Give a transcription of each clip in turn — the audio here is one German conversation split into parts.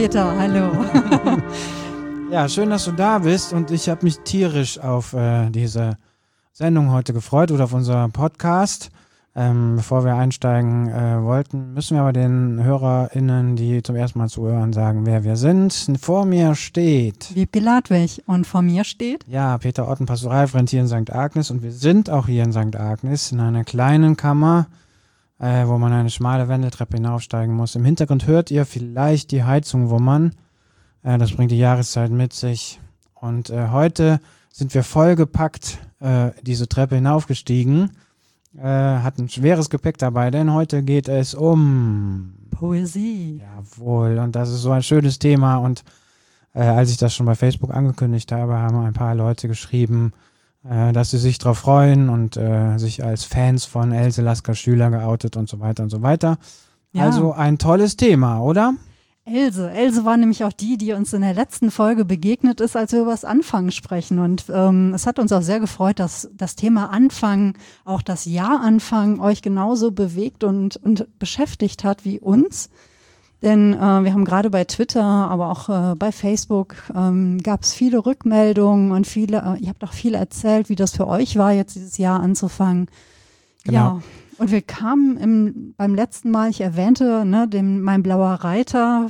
Peter, hallo. Ja, schön, dass du da bist und ich habe mich tierisch auf diese Sendung heute gefreut oder auf unser Podcast. Bevor wir einsteigen wollten, müssen wir aber den HörerInnen, die zum ersten Mal zuhören, sagen, wer wir sind. Vor mir steht Wiebke Ladwig und vor mir steht? Ja, Peter Otten, Pastoralreferent hier in St. Agnes und wir sind auch hier in St. Agnes in einer kleinen Kammer, wo man eine schmale Wendeltreppe hinaufsteigen muss. Im Hintergrund hört ihr vielleicht die Heizung wummern. Das bringt die Jahreszeit mit sich. Und heute sind wir vollgepackt diese Treppe hinaufgestiegen. Hatten schweres Gepäck dabei, denn heute geht es um Poesie. Jawohl, und das ist so ein schönes Thema. Und als ich das schon bei Facebook angekündigt habe, haben ein paar Leute geschrieben, dass sie sich darauf freuen und sich als Fans von Else Lasker-Schüler geoutet und so weiter und so weiter. Ja. Also ein tolles Thema, oder? Else war nämlich auch die uns in der letzten Folge begegnet ist, als wir über das Anfangen sprechen. Und es hat uns auch sehr gefreut, dass das Thema Anfangen, auch das Jahr Anfangen, euch genauso bewegt und beschäftigt hat wie uns. Denn wir haben gerade bei Twitter, aber auch bei Facebook gab es viele Rückmeldungen und ihr habt auch viel erzählt, wie das für euch war, jetzt dieses Jahr anzufangen. Genau. Ja. Und wir kamen beim letzten Mal, ich erwähnte, mein blauer Reiter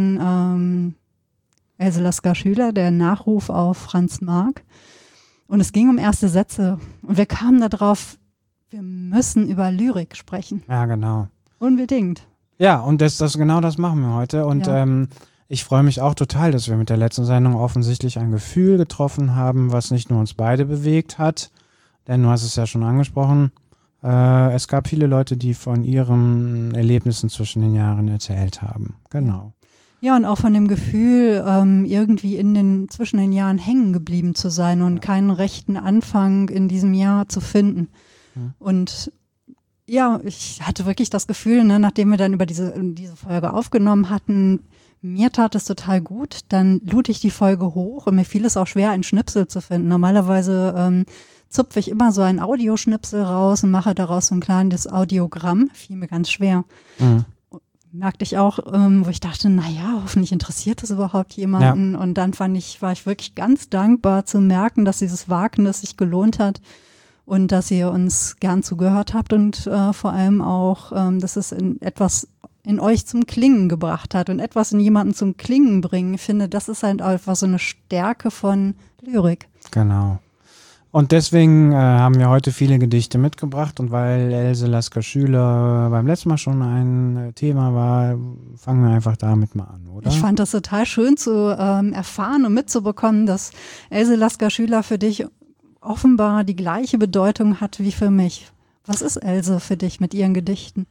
von Else Lasker-Schüler, der Nachruf auf Franz Marc. Und es ging um erste Sätze. Und wir kamen darauf, wir müssen über Lyrik sprechen. Ja, genau. Unbedingt. Ja, und genau das machen wir heute. Und ich freue mich auch total, dass wir mit der letzten Sendung offensichtlich ein Gefühl getroffen haben, was nicht nur uns beide bewegt hat. Denn du hast es ja schon angesprochen, es gab viele Leute, die von ihren Erlebnissen zwischen den Jahren erzählt haben. Genau. Ja, und auch von dem Gefühl, irgendwie zwischen den Jahren hängen geblieben zu sein und keinen rechten Anfang in diesem Jahr zu finden. Und ja, ich hatte wirklich das Gefühl, nachdem wir dann über diese Folge aufgenommen hatten, mir tat es total gut. Dann lud ich die Folge hoch und mir fiel es auch schwer, einen Schnipsel zu finden. Normalerweise zupfe ich immer so einen Audioschnipsel raus und mache daraus so ein kleines Audiogramm. Fiel mir ganz schwer. Merkte ich auch, wo ich dachte, hoffentlich interessiert das überhaupt jemanden. Ja. Und dann war ich wirklich ganz dankbar zu merken, dass dieses Wagnis sich gelohnt hat und dass ihr uns gern zugehört habt und vor allem auch, dass es etwas in euch zum Klingen gebracht hat und etwas in jemanden zum Klingen bringen. Ich finde, das ist halt einfach so eine Stärke von Lyrik. Genau. Und deswegen haben wir heute viele Gedichte mitgebracht und weil Else Lasker-Schüler beim letzten Mal schon ein Thema war, fangen wir einfach damit mal an, oder? Ich fand das total schön zu erfahren und mitzubekommen, dass Else Lasker-Schüler für dich offenbar die gleiche Bedeutung hat wie für mich. Was ist Else für dich mit ihren Gedichten?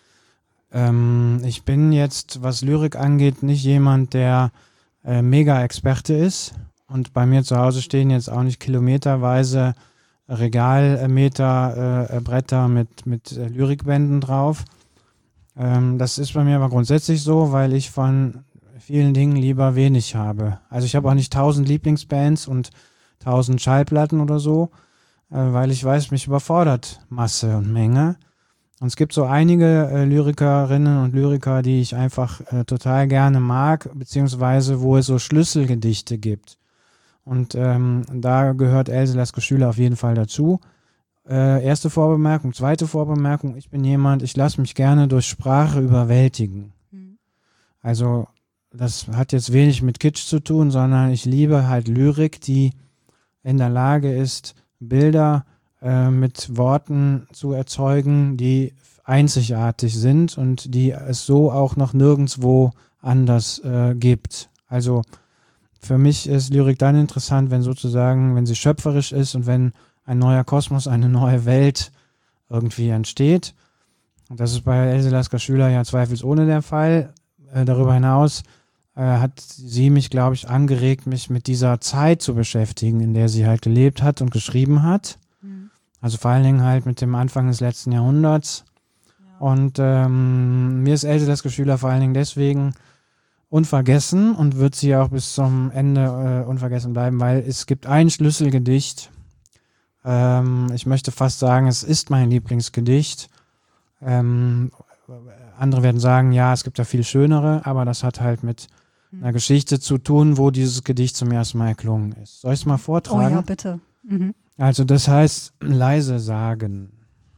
Ich bin jetzt, was Lyrik angeht, nicht jemand, der Mega-Experte ist. Und bei mir zu Hause stehen jetzt auch nicht kilometerweise Regalmeter Bretter mit Lyrikbänden drauf. Das ist bei mir aber grundsätzlich so, weil ich von vielen Dingen lieber wenig habe. Also ich habe auch nicht 1000 Lieblingsbands und 1000 Schallplatten oder so, weil ich weiß, mich überfordert Masse und Menge. Und es gibt so einige Lyrikerinnen und Lyriker, die ich einfach total gerne mag, beziehungsweise wo es so Schlüsselgedichte gibt. Und da gehört Else Lasker-Schüler auf jeden Fall dazu. Erste Vorbemerkung. Zweite Vorbemerkung. Ich bin jemand, ich lasse mich gerne durch Sprache überwältigen. Also das hat jetzt wenig mit Kitsch zu tun, sondern ich liebe halt Lyrik, die in der Lage ist, Bilder mit Worten zu erzeugen, die einzigartig sind und die es so auch noch nirgendwo anders gibt. Also für mich ist Lyrik dann interessant, wenn sie schöpferisch ist und wenn ein neuer Kosmos, eine neue Welt irgendwie entsteht. Und das ist bei Else Lasker-Schüler ja zweifelsohne der Fall. Darüber hinaus hat sie mich, glaube ich, angeregt, mich mit dieser Zeit zu beschäftigen, in der sie halt gelebt hat und geschrieben hat. Also vor allen Dingen halt mit dem Anfang des letzten Jahrhunderts. Ja. Und mir ist Else Lasker-Schüler vor allen Dingen deswegen unvergessen und wird sie auch bis zum Ende unvergessen bleiben, weil es gibt ein Schlüsselgedicht. Ich möchte fast sagen, es ist mein Lieblingsgedicht. Andere werden sagen, ja, es gibt ja viel schönere, aber das hat halt mit einer Geschichte zu tun, wo dieses Gedicht zum ersten Mal erklungen ist. Soll ich es mal vortragen? Oh ja, bitte. Mhm. Also das heißt, leise sagen.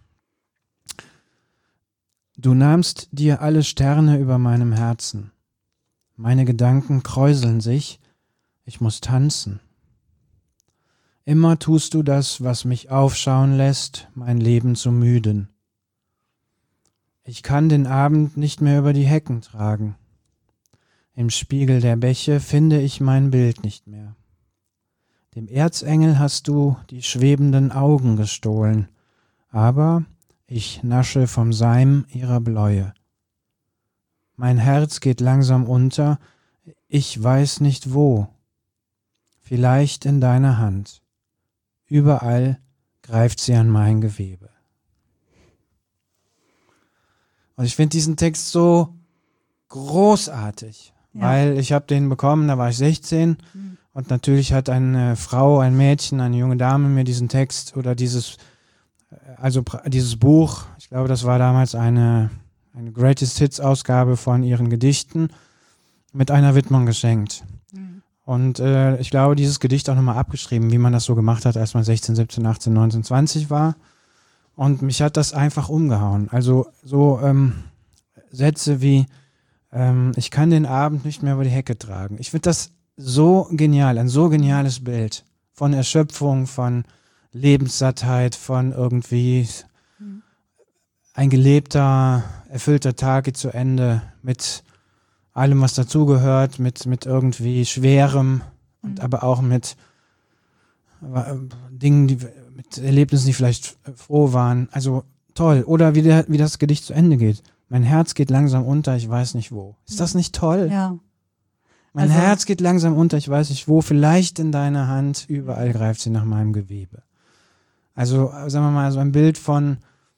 Du nahmst dir alle Sterne über meinem Herzen. Meine Gedanken kräuseln sich, ich muss tanzen. Immer tust du das, was mich aufschauen lässt, mein Leben zu müden. Ich kann den Abend nicht mehr über die Hecken tragen. Im Spiegel der Bäche finde ich mein Bild nicht mehr. Dem Erzengel hast du die schwebenden Augen gestohlen, aber ich nasche vom Seim ihrer Bläue. Mein Herz geht langsam unter, ich weiß nicht wo. Vielleicht in deiner Hand. Überall greift sie an mein Gewebe. Und ich finde diesen Text so großartig, weil ich habe den bekommen, da war ich 16 und natürlich hat eine Frau, ein Mädchen, eine junge Dame mir diesen Text oder dieses Buch, ich glaube, das war damals eine Greatest Hits Ausgabe von ihren Gedichten, mit einer Widmung geschenkt. Und ich glaube, dieses Gedicht auch nochmal abgeschrieben, wie man das so gemacht hat, als man 16, 17, 18, 19, 20 war. Und mich hat das einfach umgehauen. Also so Sätze wie, ich kann den Abend nicht mehr über die Hecke tragen. Ich finde das so genial, ein so geniales Bild von Erschöpfung, von Lebenssattheit, von irgendwie ein gelebter, erfüllter Tag geht zu Ende mit allem, was dazugehört, mit irgendwie Schwerem und aber auch mit Dingen, mit Erlebnissen, die vielleicht froh waren. Also toll. Oder wie das Gedicht zu Ende geht. Mein Herz geht langsam unter, ich weiß nicht wo. Ist das nicht toll? Ja. Mein Herz geht langsam unter, ich weiß nicht wo. Vielleicht in deiner Hand, überall greift sie nach meinem Gewebe. Also sagen wir mal, so ein Bild von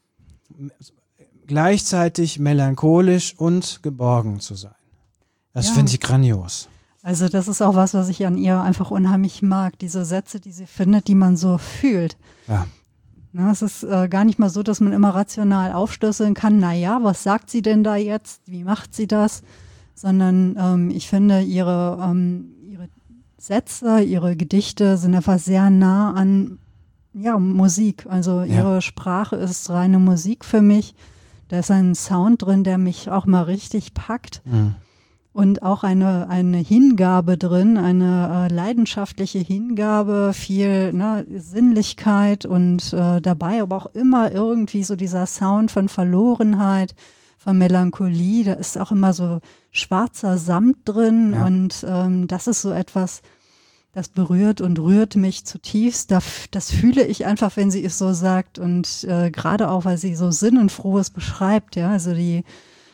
gleichzeitig melancholisch und geborgen zu sein. Das finde ich grandios. Also das ist auch was ich an ihr einfach unheimlich mag. Diese Sätze, die sie findet, die man so fühlt. Ja. Na, es ist gar nicht mal so, dass man immer rational aufschlüsseln kann, naja, was sagt sie denn da jetzt? Wie macht sie das? Sondern ich finde, ihre Sätze, ihre Gedichte sind einfach sehr nah an Musik. Also ihre Sprache ist reine Musik für mich. Da ist ein Sound drin, der mich auch mal richtig packt. Mhm. Und auch eine Hingabe drin, eine leidenschaftliche Hingabe, viel Sinnlichkeit und dabei aber auch immer irgendwie so dieser Sound von Verlorenheit, von Melancholie. Da ist auch immer so schwarzer Samt drin und das ist so etwas, das berührt und rührt mich zutiefst. Das fühle ich einfach, wenn sie es so sagt und gerade auch, weil sie so Sinnenfrohes beschreibt, ja, also die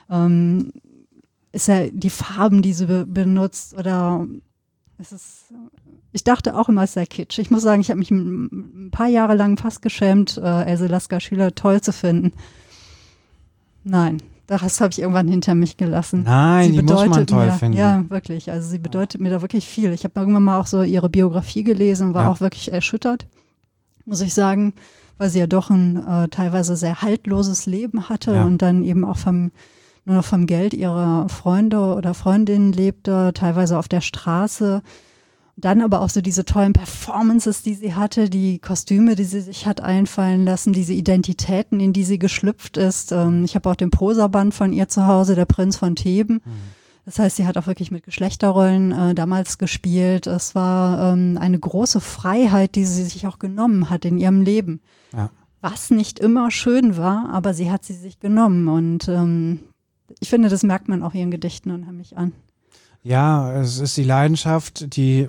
ist ja die Farben, die sie benutzt oder ich dachte auch immer, es sei Kitsch. Ich muss sagen, ich habe mich ein paar Jahre lang fast geschämt, Else Lasker Schüler toll zu finden. Nein, das habe ich irgendwann hinter mich gelassen. Nein, die muss man toll finden. Ja, wirklich. Also sie bedeutet mir da wirklich viel. Ich habe irgendwann mal auch so ihre Biografie gelesen und war auch wirklich erschüttert, muss ich sagen, weil sie ja doch ein teilweise sehr haltloses Leben hatte und dann eben auch nur noch vom Geld ihrer Freunde oder Freundinnen lebte, teilweise auf der Straße. Dann aber auch so diese tollen Performances, die sie hatte, die Kostüme, die sie sich hat einfallen lassen, diese Identitäten, in die sie geschlüpft ist. Ich habe auch den Prosaband von ihr zu Hause, der Prinz von Theben. Das heißt, sie hat auch wirklich mit Geschlechterrollen damals gespielt. Es war eine große Freiheit, die sie sich auch genommen hat in ihrem Leben. Ja. Was nicht immer schön war, aber sie hat sie sich genommen und ich finde, das merkt man auch ihren Gedichten unheimlich an. Ja, es ist die Leidenschaft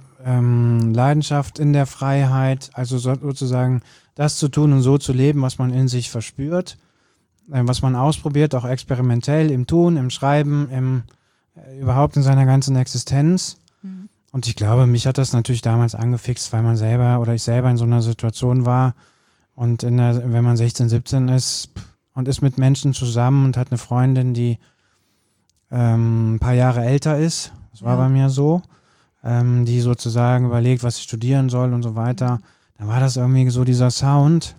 in der Freiheit, also sozusagen das zu tun und so zu leben, was man in sich verspürt, was man ausprobiert, auch experimentell im Tun, im Schreiben, überhaupt in seiner ganzen Existenz. Mhm. Und ich glaube, mich hat das natürlich damals angefixt, weil ich selber in so einer Situation war und wenn man 16, 17 ist und ist mit Menschen zusammen und hat eine Freundin, die ein paar Jahre älter ist, das war bei mir so, die sozusagen überlegt, was sie studieren soll und so weiter, dann war das irgendwie so dieser Sound,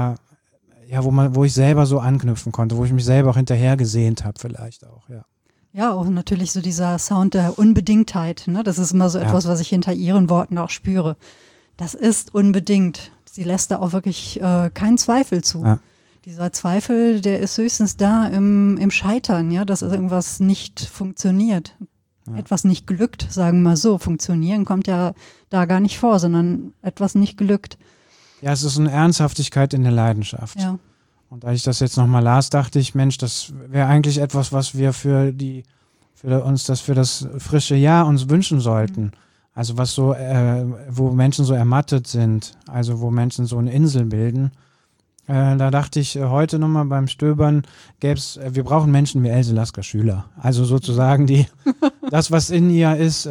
wo ich selber so anknüpfen konnte, wo ich mich selber auch hinterher gesehnt habe vielleicht auch, ja. Ja, auch natürlich so dieser Sound der Unbedingtheit, ne? Das ist immer so etwas, was ich hinter ihren Worten auch spüre. Das ist unbedingt. Sie lässt da auch wirklich keinen Zweifel zu. Ja. Dieser Zweifel, der ist höchstens da im Scheitern, ja, dass irgendwas nicht funktioniert. Ja. Etwas nicht glückt, sagen wir mal so. Funktionieren kommt ja da gar nicht vor, sondern etwas nicht glückt. Ja, es ist eine Ernsthaftigkeit in der Leidenschaft. Ja. Und als ich das jetzt nochmal las, dachte ich, Mensch, das wäre eigentlich etwas, was wir für das frische Jahr uns wünschen sollten. Mhm. Also was so, wo Menschen so ermattet sind, also wo Menschen so eine Insel bilden. Da dachte ich heute nochmal beim Stöbern, wir brauchen Menschen wie Else Lasker Schüler. Also sozusagen das, was in ihr ist,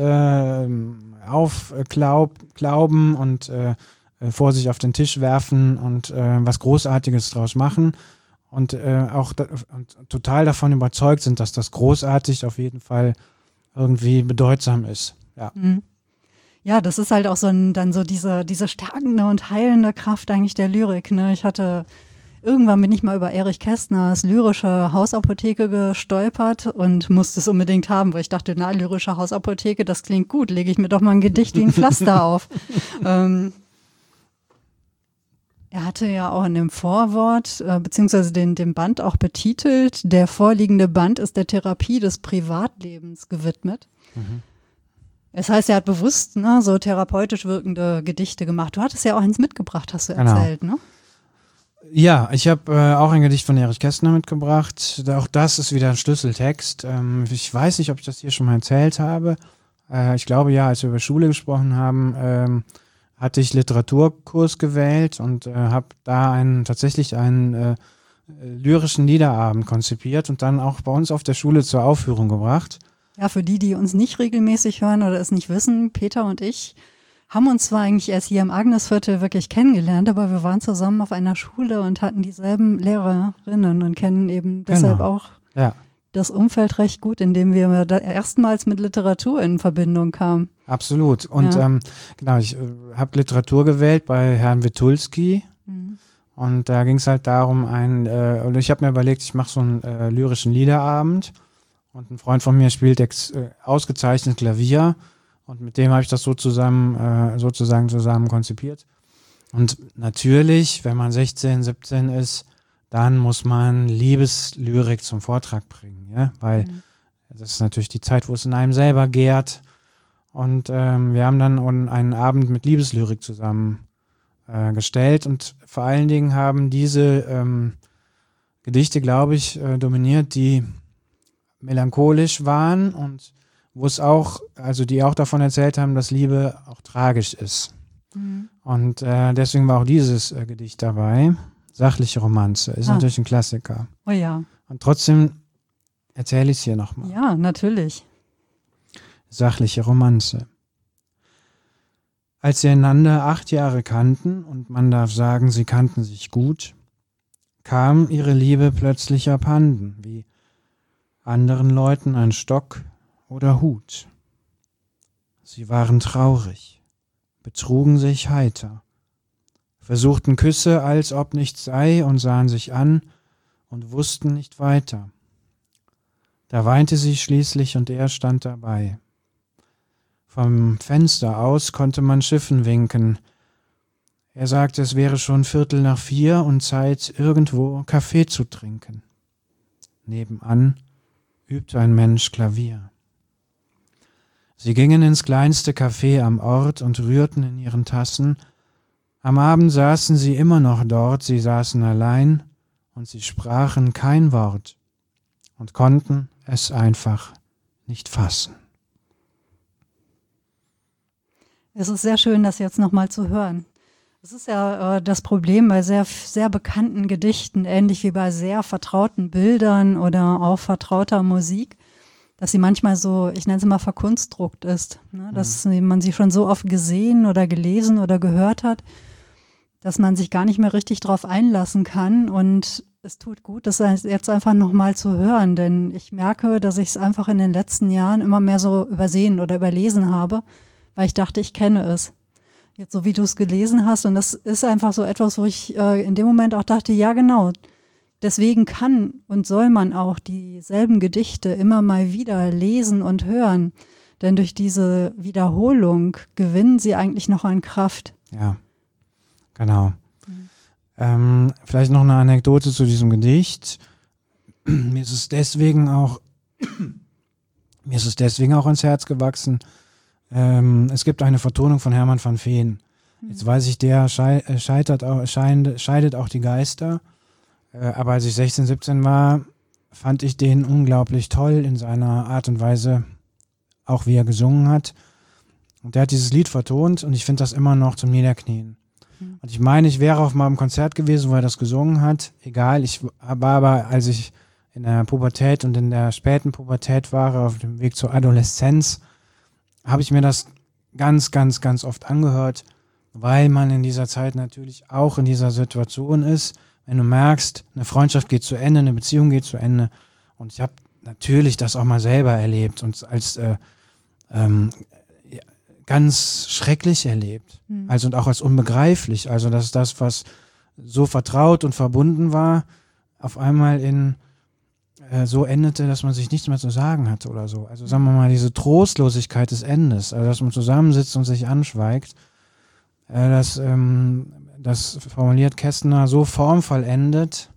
glauben und vor sich auf den Tisch werfen und was Großartiges draus machen und auch und total davon überzeugt sind, dass das großartig auf jeden Fall irgendwie bedeutsam ist. Ja. Ja, das ist halt auch dann so diese stärkende und heilende Kraft eigentlich der Lyrik. Ne? Irgendwann bin ich mal über Erich Kästners lyrische Hausapotheke gestolpert und musste es unbedingt haben, weil ich dachte, lyrische Hausapotheke, das klingt gut, lege ich mir doch mal ein Gedicht wie ein Pflaster auf. Er hatte ja auch in dem Vorwort, beziehungsweise den Band auch betitelt, der vorliegende Band ist der Therapie des Privatlebens gewidmet. Mhm. Es heißt, er hat bewusst so therapeutisch wirkende Gedichte gemacht. Du hattest ja auch eins mitgebracht, hast du erzählt, ne? Ja, ich habe auch ein Gedicht von Erich Kästner mitgebracht. Auch das ist wieder ein Schlüsseltext. Ich weiß nicht, ob ich das hier schon mal erzählt habe. Ich glaube ja, als wir über Schule gesprochen haben, hatte ich Literaturkurs gewählt und habe da tatsächlich einen lyrischen Liederabend konzipiert und dann auch bei uns auf der Schule zur Aufführung gebracht. Ja, für die uns nicht regelmäßig hören oder es nicht wissen, Peter und ich haben uns zwar eigentlich erst hier im Agnesviertel wirklich kennengelernt, aber wir waren zusammen auf einer Schule und hatten dieselben Lehrerinnen und kennen eben deshalb auch das Umfeld recht gut, in dem wir erstmals mit Literatur in Verbindung kamen. Absolut. Und ich habe Literatur gewählt bei Herrn Witulski. Mhm. Und da ging es halt darum, und ich habe mir überlegt, ich mache so einen lyrischen Liederabend. Und ein Freund von mir spielt ausgezeichnet Klavier. Und mit dem habe ich das sozusagen zusammen konzipiert. Und natürlich, wenn man 16, 17 ist, dann muss man Liebeslyrik zum Vortrag bringen. Ja? Weil das ist natürlich die Zeit, wo es in einem selber gärt. Und wir haben dann einen Abend mit Liebeslyrik zusammen gestellt. Und vor allen Dingen haben diese Gedichte, glaube ich, dominiert, die melancholisch waren und wo es auch, also die auch davon erzählt haben, dass Liebe auch tragisch ist. Mhm. Und deswegen war auch dieses Gedicht dabei. Sachliche Romanze. Ist natürlich ein Klassiker. Oh ja. Und trotzdem erzähle ich es hier nochmal. Ja, natürlich. Sachliche Romanze. Als sie einander 8 Jahre kannten, und man darf sagen, sie kannten sich gut, kam ihre Liebe plötzlich abhanden, wie anderen Leuten ein Stock oder Hut. Sie waren traurig, betrugen sich heiter, versuchten Küsse, als ob nichts sei, und sahen sich an und wussten nicht weiter. Da weinte sie schließlich und er stand dabei. Vom Fenster aus konnte man Schiffen winken. Er sagte, es wäre schon 3:15 und Zeit, irgendwo Kaffee zu trinken. Nebenan übte ein Mensch Klavier. Sie gingen ins kleinste Café am Ort und rührten in ihren Tassen. Am Abend saßen sie immer noch dort, sie saßen allein und sie sprachen kein Wort und konnten es einfach nicht fassen. Es ist sehr schön, das jetzt nochmal zu hören. Das ist ja das Problem bei sehr, sehr bekannten Gedichten, ähnlich wie bei sehr vertrauten Bildern oder auch vertrauter Musik, dass sie manchmal so, ich nenne es mal, verkunstrukt ist. Ne? Dass man sie schon so oft gesehen oder gelesen oder gehört hat, dass man sich gar nicht mehr richtig drauf einlassen kann. Und es tut gut, das jetzt einfach nochmal zu hören, denn ich merke, dass ich es einfach in den letzten Jahren immer mehr so übersehen oder überlesen habe, weil ich dachte, ich kenne es. Jetzt so wie du es gelesen hast, und das ist einfach so etwas, wo ich in dem Moment auch dachte, ja genau, deswegen kann und soll man auch dieselben Gedichte immer mal wieder lesen und hören. Denn durch diese Wiederholung gewinnen sie eigentlich noch an Kraft. Ja, genau. Vielleicht noch eine Anekdote zu diesem Gedicht. Mir ist es deswegen auch ans Herz gewachsen. Es gibt eine Vertonung von Hermann van Veen. Jetzt weiß ich, der scheidet auch die Geister. Aber als ich 16, 17 war, fand ich den unglaublich toll in seiner Art und Weise, auch wie er gesungen hat. Und der hat dieses Lied vertont und ich finde das immer noch zum Niederknien. Und ich meine, ich wäre auf mal im Konzert gewesen, wo er das gesungen hat. Egal, ich war aber, als ich in der Pubertät und in der späten Pubertät war, auf dem Weg zur Adoleszenz, habe ich mir das ganz, ganz, ganz oft angehört, weil man in dieser Zeit natürlich auch in dieser Situation ist, wenn du merkst, eine Freundschaft geht zu Ende, eine Beziehung geht zu Ende. Und ich habe natürlich das auch mal selber erlebt und als ganz schrecklich erlebt. Also und auch als unbegreiflich. Also dass das, was so vertraut und verbunden war, auf einmal so endete, dass man sich nichts mehr zu sagen hatte oder so. Also sagen wir mal, diese Trostlosigkeit des Endes, also dass man zusammensitzt und sich anschweigt, das formuliert Kästner so formvollendet,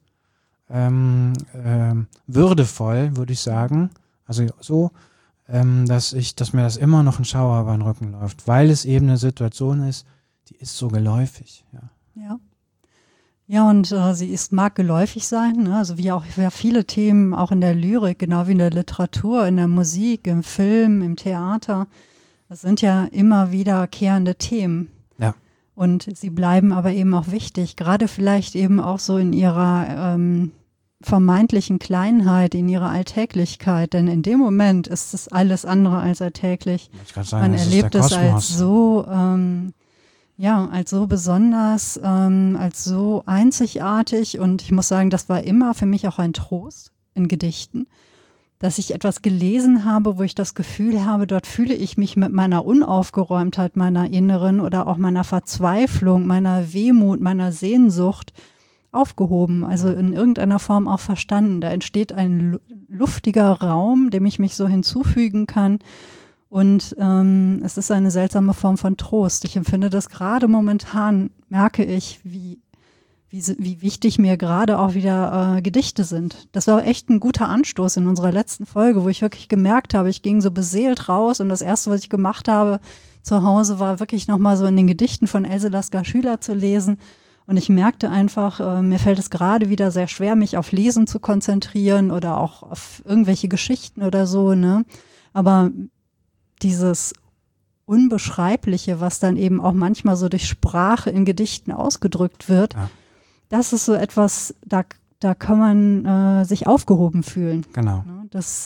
würdevoll, würde ich sagen, also so, dass mir das immer noch ein Schauer über den Rücken läuft, weil es eben eine Situation ist, die ist so geläufig. Ja, und sie mag geläufig sein, ne? Also wie viele Themen auch in der Lyrik, genau wie in der Literatur, in der Musik, im Film, im Theater. Das sind ja immer wiederkehrende Themen. Ja. Und sie bleiben aber eben auch wichtig, gerade vielleicht eben auch so in ihrer vermeintlichen Kleinheit, in ihrer Alltäglichkeit. Denn in dem Moment ist es alles andere als alltäglich. Man erlebt es als so als so besonders, als so einzigartig. Und ich muss sagen, das war immer für mich auch ein Trost in Gedichten, dass ich etwas gelesen habe, wo ich das Gefühl habe, dort fühle ich mich mit meiner Unaufgeräumtheit, meiner inneren oder auch meiner Verzweiflung, meiner Wehmut, meiner Sehnsucht aufgehoben, also in irgendeiner Form auch verstanden. Da entsteht ein luftiger Raum, dem ich mich so hinzufügen kann. Und es ist eine seltsame Form von Trost. Ich empfinde das gerade momentan, merke ich, wie wichtig mir gerade auch wieder Gedichte sind. Das war echt ein guter Anstoß in unserer letzten Folge, wo ich wirklich gemerkt habe, ich ging so beseelt raus und das Erste, was ich gemacht habe zu Hause, war wirklich nochmal so in den Gedichten von Else Lasker-Schüler zu lesen. Und ich merkte einfach, mir fällt es gerade wieder sehr schwer, mich auf Lesen zu konzentrieren oder auch auf irgendwelche Geschichten oder so, ne? Aber dieses Unbeschreibliche, was dann eben auch manchmal so durch Sprache in Gedichten ausgedrückt wird, das ist so etwas, da kann man sich aufgehoben fühlen. Genau. Das,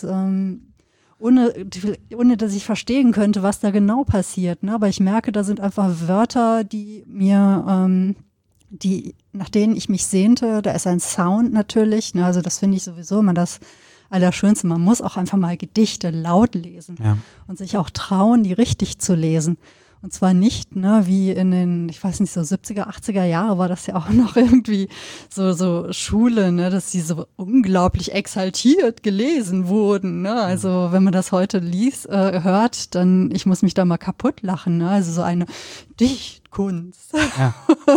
ohne dass ich verstehen könnte, was da genau passiert. Ne? Aber ich merke, da sind einfach Wörter, die mir, nach denen ich mich sehnte. Da ist ein Sound natürlich. Ne? Also das finde ich sowieso immer das Allerschönste. Man muss auch einfach mal Gedichte laut lesen und sich auch trauen, die richtig zu lesen. Und zwar nicht, ne, wie in den, ich weiß nicht, so 70er, 80er Jahre war das ja auch noch irgendwie so Schule, ne, dass die so unglaublich exaltiert gelesen wurden, ne. Also wenn man das heute hört, dann, ich muss mich da mal kaputt lachen, ne. Also so eine Dichtkunst. Ja.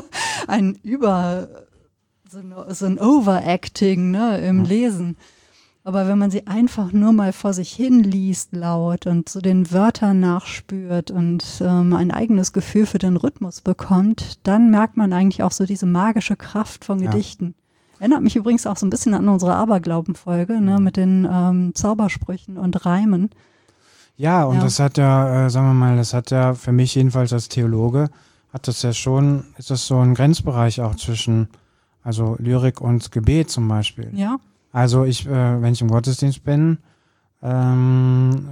So ein Overacting, ne, im Lesen. Aber wenn man sie einfach nur mal vor sich hin liest laut und so den Wörtern nachspürt und ein eigenes Gefühl für den Rhythmus bekommt, dann merkt man eigentlich auch so diese magische Kraft von Gedichten. Erinnert mich übrigens auch so ein bisschen an unsere Aberglauben-Folge, ne, mit den Zaubersprüchen und Reimen. Ja, und das hat sagen wir mal, das hat ja für mich jedenfalls als Theologe, ist das so ein Grenzbereich auch zwischen, also Lyrik und Gebet zum Beispiel. Ja. Also wenn ich im Gottesdienst bin, mache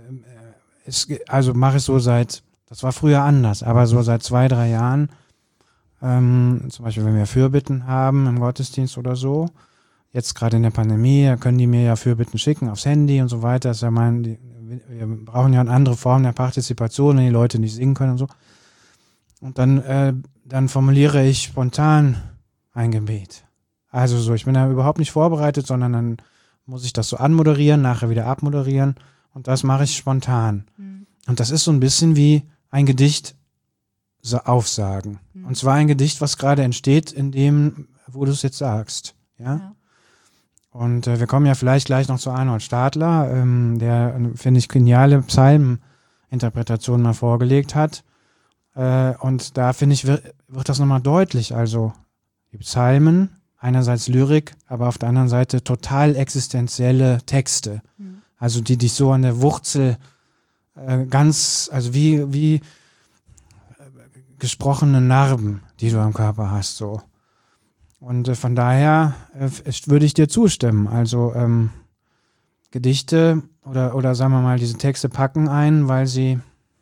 ich so das war früher anders, aber so seit 2, 3 Jahren, zum Beispiel wenn wir Fürbitten haben im Gottesdienst oder so, jetzt gerade in der Pandemie, da können die mir ja Fürbitten schicken aufs Handy und so weiter. Das ist ja wir brauchen ja eine andere Form der Partizipation, wenn die Leute nicht singen können und so. Und dann formuliere ich spontan ein Gebet. Also so, ich bin da überhaupt nicht vorbereitet, sondern dann muss ich das so anmoderieren, nachher wieder abmoderieren und das mache ich spontan. Und das ist so ein bisschen wie ein Gedicht aufsagen. Und zwar ein Gedicht, was gerade entsteht, in dem, wo du es jetzt sagst. Ja? Und wir kommen ja vielleicht gleich noch zu Arnold Stadler, der, finde ich, geniale Psalmeninterpretation mal vorgelegt hat. Und da, finde ich, wird das nochmal deutlich. Also die Psalmen, einerseits Lyrik, aber auf der anderen Seite total existenzielle Texte. Also die dich so an der Wurzel ganz, also wie gesprochene Narben, die du am Körper hast, so. Und von daher würde ich dir zustimmen. Also Gedichte oder sagen wir mal, diese Texte packen ein, weil sie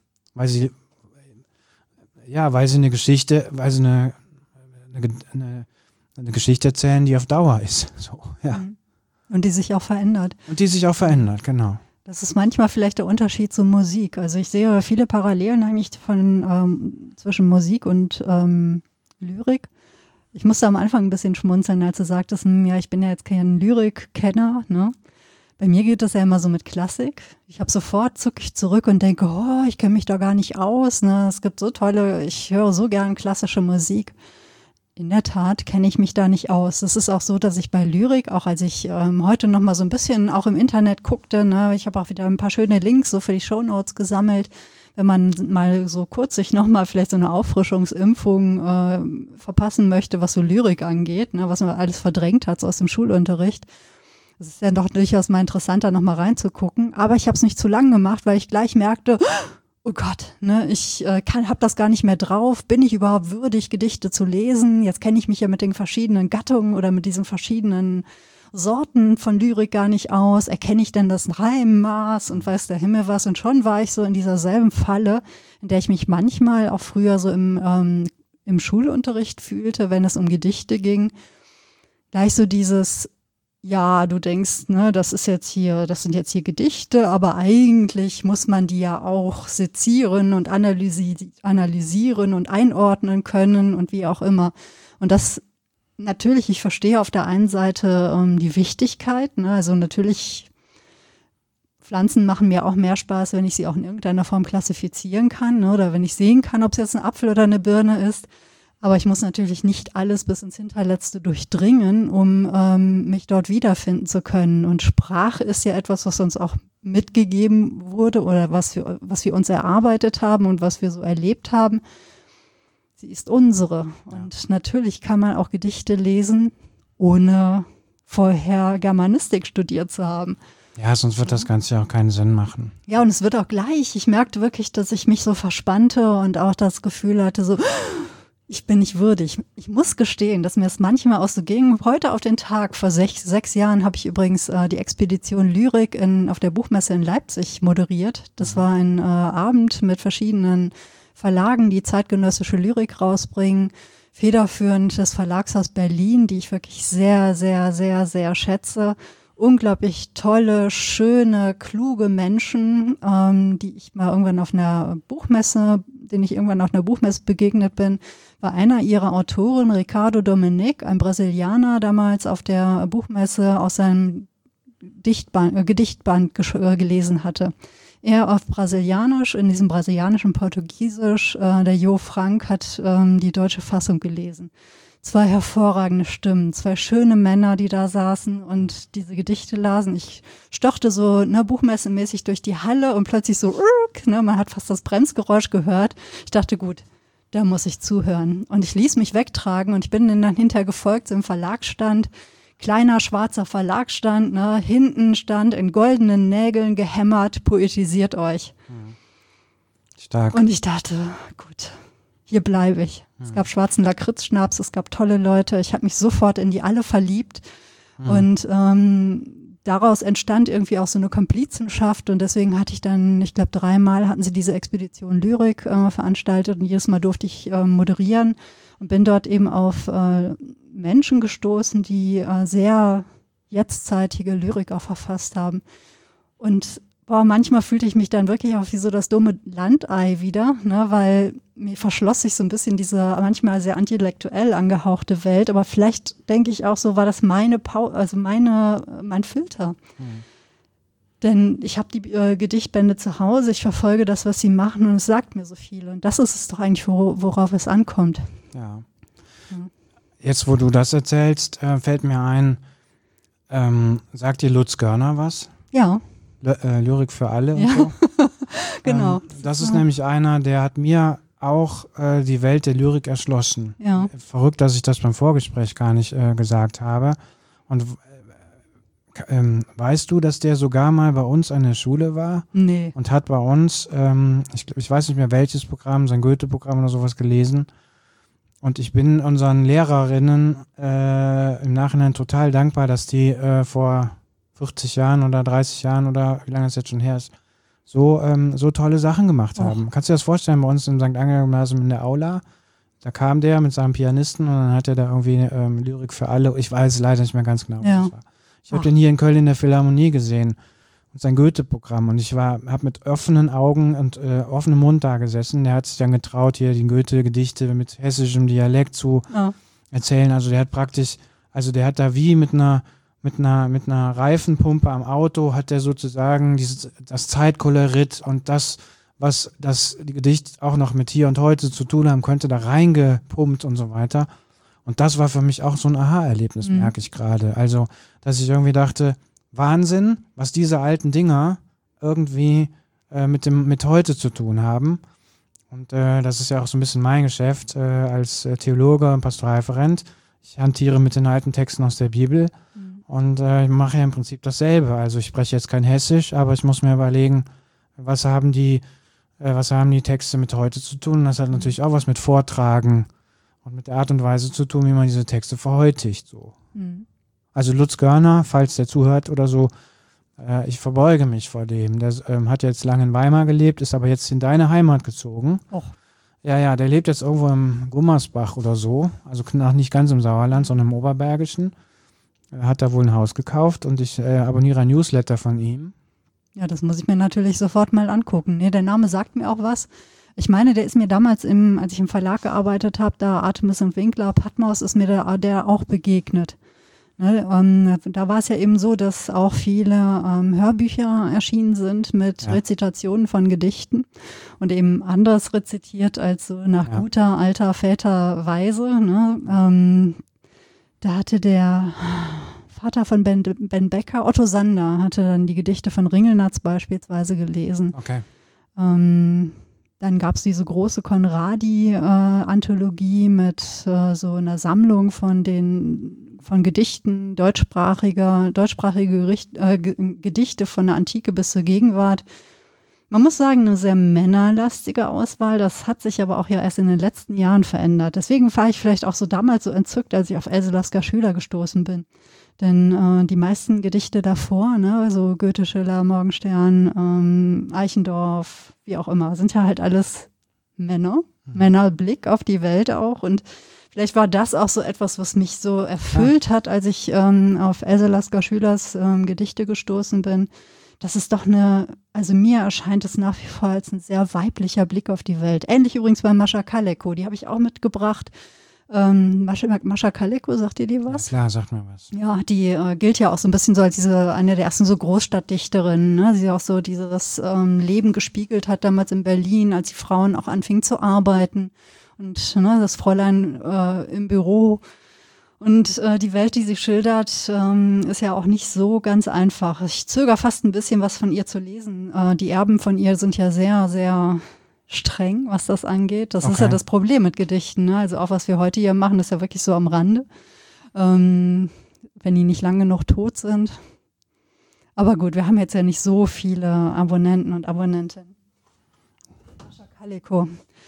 eine Geschichte, weil sie eine Geschichte erzählen, die auf Dauer ist. So, ja. Und die sich auch verändert. Und die sich auch verändert, genau. Das ist manchmal vielleicht der Unterschied zur Musik. Also ich sehe viele Parallelen eigentlich zwischen Musik und Lyrik. Ich musste am Anfang ein bisschen schmunzeln, als du sagtest, ja, ich bin ja jetzt kein Lyrikkenner, ne? Bei mir geht das ja immer so mit Klassik. Zucke ich zurück und denke, oh, ich kenne mich da gar nicht aus, ne? Es gibt ich höre so gern klassische Musik. In der Tat kenne ich mich da nicht aus. Es ist auch so, dass ich bei Lyrik, auch als ich heute noch mal so ein bisschen auch im Internet guckte, ne, ich habe auch wieder ein paar schöne Links so für die Shownotes gesammelt, wenn man mal so kurz sich noch mal vielleicht so eine Auffrischungsimpfung verpassen möchte, was so Lyrik angeht, ne, was man alles verdrängt hat so aus dem Schulunterricht. Es ist ja doch durchaus mal interessanter, noch mal reinzugucken. Aber ich habe es nicht zu lang gemacht, weil ich gleich merkte, oh Gott, ne, ich habe das gar nicht mehr drauf. Bin ich überhaupt würdig, Gedichte zu lesen? Jetzt kenne ich mich ja mit den verschiedenen Gattungen oder mit diesen verschiedenen Sorten von Lyrik gar nicht aus. Erkenne ich denn das Reimmaß und weiß der Himmel was? Und schon war ich so in dieser selben Falle, in der ich mich manchmal auch früher so im Schulunterricht fühlte, wenn es um Gedichte ging. Gleich so dieses, ja, du denkst, ne, das sind jetzt hier Gedichte, aber eigentlich muss man die ja auch sezieren und analysieren und einordnen können und wie auch immer. Und das natürlich, ich verstehe auf der einen Seite die Wichtigkeit, ne, also natürlich Pflanzen machen mir auch mehr Spaß, wenn ich sie auch in irgendeiner Form klassifizieren kann, ne, oder wenn ich sehen kann, ob es jetzt ein Apfel oder eine Birne ist. Aber ich muss natürlich nicht alles bis ins Hinterletzte durchdringen, um mich dort wiederfinden zu können. Und Sprache ist ja etwas, was uns auch mitgegeben wurde oder was wir uns erarbeitet haben und was wir so erlebt haben. Sie ist unsere. Und natürlich kann man auch Gedichte lesen, ohne vorher Germanistik studiert zu haben. Ja, sonst wird das Ganze ja auch keinen Sinn machen. Ja, und es wird auch gleich. Ich merkte wirklich, dass ich mich so verspannte und auch das Gefühl hatte, so, ich bin nicht würdig. Ich muss gestehen, dass mir es manchmal auch so ging. Heute auf den Tag, vor 6 Jahren, habe ich übrigens die Expedition Lyrik auf der Buchmesse in Leipzig moderiert. Das war ein Abend mit verschiedenen Verlagen, die zeitgenössische Lyrik rausbringen. Federführend das Verlagshaus Berlin, die ich wirklich sehr, sehr, sehr, sehr schätze. Unglaublich tolle, schöne, kluge Menschen, denen ich irgendwann auf einer Buchmesse begegnet bin, war einer ihrer Autoren, Ricardo Dominic, ein Brasilianer, damals auf der Buchmesse aus seinem Gedichtband gelesen hatte. Er auf Brasilianisch, in diesem brasilianischen Portugiesisch, der Jo Frank hat die deutsche Fassung gelesen. 2 hervorragende Stimmen, 2 schöne Männer, die da saßen und diese Gedichte lasen. Ich stochte so buchmessemäßig durch die Halle und plötzlich so, man hat fast das Bremsgeräusch gehört. Ich dachte, gut, da muss ich zuhören. Und ich ließ mich wegtragen und ich bin dann hinterher gefolgt im Verlagsstand. Kleiner schwarzer Verlagsstand, ne, hinten stand in goldenen Nägeln gehämmert, poetisiert euch. Stark. Und ich dachte, gut, hier bleibe ich. Es gab schwarzen Lakritzschnaps, es gab tolle Leute. Ich habe mich sofort in die alle verliebt. Und daraus entstand irgendwie auch so eine Komplizenschaft. Und deswegen hatte ich dann, ich glaube 3-mal hatten sie diese Expedition Lyrik veranstaltet. Und jedes Mal durfte ich moderieren und bin dort eben auf Menschen gestoßen, die sehr jetztzeitige Lyrik auch verfasst haben. Und manchmal fühlte ich mich dann wirklich auch wie so das dumme Landei wieder, ne, weil mir verschloss sich so ein bisschen diese manchmal sehr intellektuell angehauchte Welt, aber vielleicht denke ich auch so, war das mein Filter. Denn ich habe die Gedichtbände zu Hause, ich verfolge das, was sie machen und es sagt mir so viel. Und das ist es doch eigentlich, worauf es ankommt. Ja. Jetzt, wo du das erzählst, fällt mir ein, sagt dir Lutz Görner was? Ja. Lyrik für alle und so. Genau. Das ist nämlich einer, der hat mir auch die Welt der Lyrik erschlossen. Ja. Verrückt, dass ich das beim Vorgespräch gar nicht gesagt habe. Und weißt du, dass der sogar mal bei uns an der Schule war? Nee. Und hat bei uns, ich weiß nicht mehr welches Programm, sein Goethe-Programm oder sowas gelesen. Und ich bin unseren Lehrerinnen im Nachhinein total dankbar, dass die vor 40 Jahren oder 30 Jahren oder wie lange es jetzt schon her ist, so tolle Sachen gemacht haben. Kannst du dir das vorstellen, bei uns im St. Angela-Gymnasium in der Aula, da kam der mit seinem Pianisten und dann hat er da irgendwie Lyrik für alle. Ich weiß leider nicht mehr ganz genau, was das war. Ich habe den hier in Köln in der Philharmonie gesehen und sein Goethe-Programm und ich habe mit offenen Augen und offenem Mund da gesessen. Der hat sich dann getraut, hier die Goethe-Gedichte mit hessischem Dialekt zu erzählen. Also der hat praktisch, der hat da wie mit einer Reifenpumpe am Auto hat er sozusagen das Zeitkolorit und das, was das Gedicht auch noch mit hier und heute zu tun haben könnte, da reingepumpt und so weiter. Und das war für mich auch so ein Aha-Erlebnis, merke ich gerade. Also, dass ich irgendwie dachte, Wahnsinn, was diese alten Dinger irgendwie mit heute zu tun haben. Und das ist ja auch so ein bisschen mein Geschäft als Theologe und Pastoralreferent. Ich hantiere mit den alten Texten aus der Bibel. Und ich mache ja im Prinzip dasselbe. Also ich spreche jetzt kein Hessisch, aber ich muss mir überlegen, was haben die Texte mit heute zu tun. Und das hat natürlich auch was mit Vortragen und mit der Art und Weise zu tun, wie man diese Texte verheutigt. So. Also Lutz Görner, falls der zuhört oder so, ich verbeuge mich vor dem. Der hat jetzt lange in Weimar gelebt, ist aber jetzt in deine Heimat gezogen. Och. Ja, der lebt jetzt irgendwo im Gummersbach oder so. Also nicht ganz im Sauerland, sondern im Oberbergischen. Er hat da wohl ein Haus gekauft und ich abonniere ein Newsletter von ihm. Ja, das muss ich mir natürlich sofort mal angucken. Nee, der Name sagt mir auch was. Ich meine, der ist mir damals, als ich im Verlag gearbeitet habe, da Artemis und Winkler, Patmos, ist mir der auch begegnet. Ne, da war es ja eben so, dass auch viele Hörbücher erschienen sind mit Rezitationen von Gedichten und eben anders rezitiert als so nach guter alter Väterweise. Ne? Da hatte der Vater von Ben Becker, Otto Sander, hatte dann die Gedichte von Ringelnatz beispielsweise gelesen. Okay. Dann gab es diese große Conradi-Anthologie mit so einer Sammlung von Gedichten deutschsprachige Gedichte von der Antike bis zur Gegenwart. Man muss sagen, eine sehr männerlastige Auswahl. Das hat sich aber auch ja erst in den letzten Jahren verändert. Deswegen war ich vielleicht auch so damals so entzückt, als ich auf Else Lasker Schüler gestoßen bin. Denn die meisten Gedichte davor, ne, so Goethe, Schiller, Morgenstern, Eichendorff, wie auch immer, sind ja halt alles Männer. Männerblick auf die Welt auch. Und vielleicht war das auch so etwas, was mich so erfüllt hat, als ich auf Else Lasker Schülers Gedichte gestoßen bin. Das ist doch also mir erscheint es nach wie vor als ein sehr weiblicher Blick auf die Welt. Ähnlich übrigens bei Mascha Kaleko, die habe ich auch mitgebracht. Mascha Kaleko, sagt ihr die was? Ja, klar, sagt mir was. Ja, die gilt ja auch so ein bisschen so als eine der ersten so Großstadtdichterinnen, ne? Sie auch so dieses Leben gespiegelt hat damals in Berlin, als die Frauen auch anfingen zu arbeiten und das Fräulein im Büro. Und die Welt, die sie schildert, ist ja auch nicht so ganz einfach. Ich zögere fast ein bisschen, was von ihr zu lesen. Die Erben von ihr sind ja sehr, sehr streng, was das angeht. Das ist ja das Problem mit Gedichten. Ne? Also auch was wir heute hier machen, ist ja wirklich so am Rande. Wenn die nicht lang genug tot sind. Aber gut, wir haben jetzt ja nicht so viele Abonnenten und Abonnentinnen. Mascha Kaleko.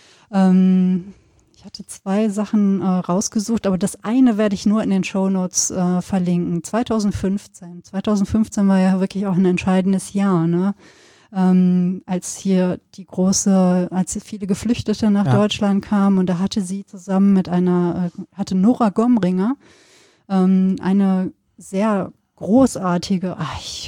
Ich hatte 2 Sachen rausgesucht, aber das eine werde ich nur in den Shownotes verlinken. 2015 war ja wirklich auch ein entscheidendes Jahr, ne? Als hier als viele Geflüchtete nach Deutschland kamen und da hatte sie zusammen mit hatte Nora Gomringer eine sehr großartige, ich